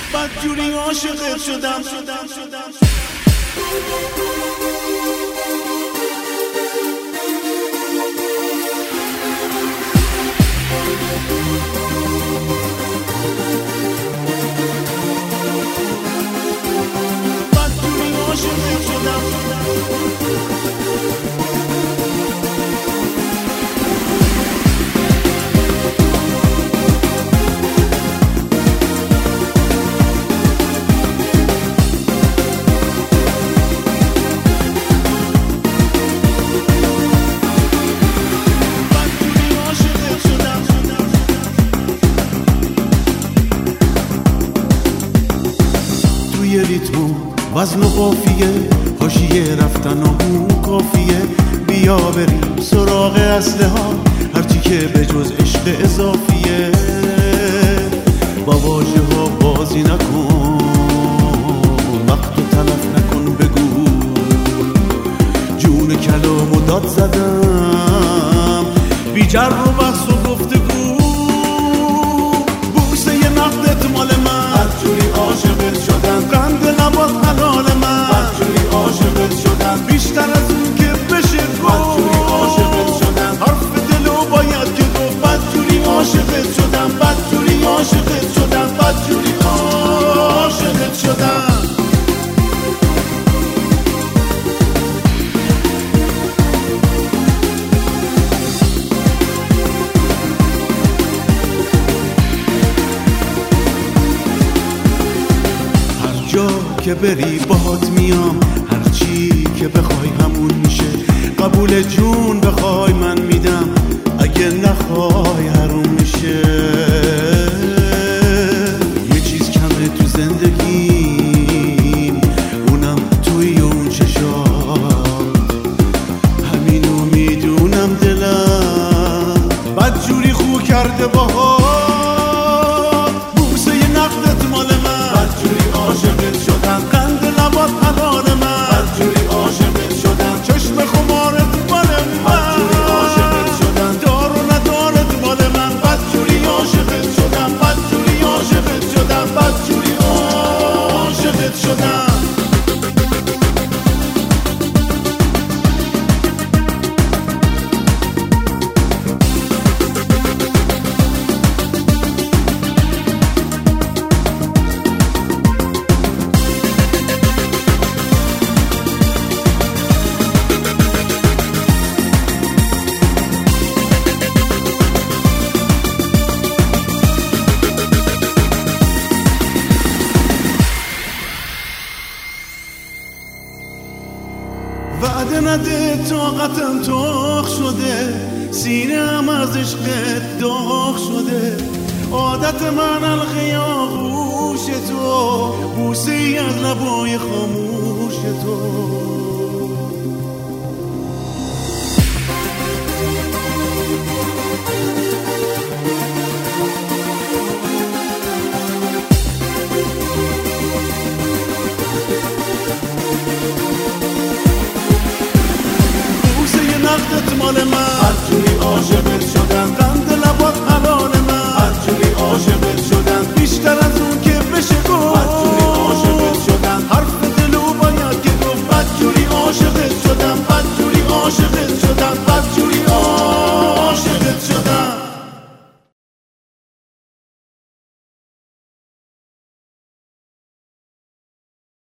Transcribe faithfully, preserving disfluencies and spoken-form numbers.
بدجوری عاشقت شدم. بدجوری عاشقت شدم. توی ریتم وزن و قافیه حاشیه رفتن و اون کافیه. بیا بریم سراغ اصله ها هرچی که به جز عشق اضافیه. با واژه ها بازی نکن وقت و تلف نکن بگو جون کلام و داد زدم بی جر و بحث و گفتگو. بوسه ی نقدت مال من بدجوری عاشقت شدم. قند لبات حلال من بدجوری عاشقت شدم. بیشتر از اون که بشه گفت بدجوری عاشقت شدم. حرف دلو باید که گفت بدجوری عاشقت شدم. بدجوری عاشقت شدم. بدجوری عاشقت شدم. جا که بری باهات میام هرچی که بخوای همون میشه. قبول جون بخوای من میدم اگه نخوای حروم میشه. یه چیز کمه تو زندگیم اونم توی اون چشات همینو میدونم دلم بدجوری خو کرده باهات. بوسه ی نقدت مال من بدجوری عاشقت شدم. قند لبات حلال من بدجوری عاشقت شدم. چشم خمارت مال من بدجوری عاشقت شدم. دار و ندارت مال من بدجوری عاشقت شدم. بدجوری عاشقت شدم. بدجوری عاشقت شدم. وعده نده طاقتم تاق شده سینه‌ام از عشقت داغ شده. عادت من حلقه آغوش تو بوسه ای از لبای خاموش تو.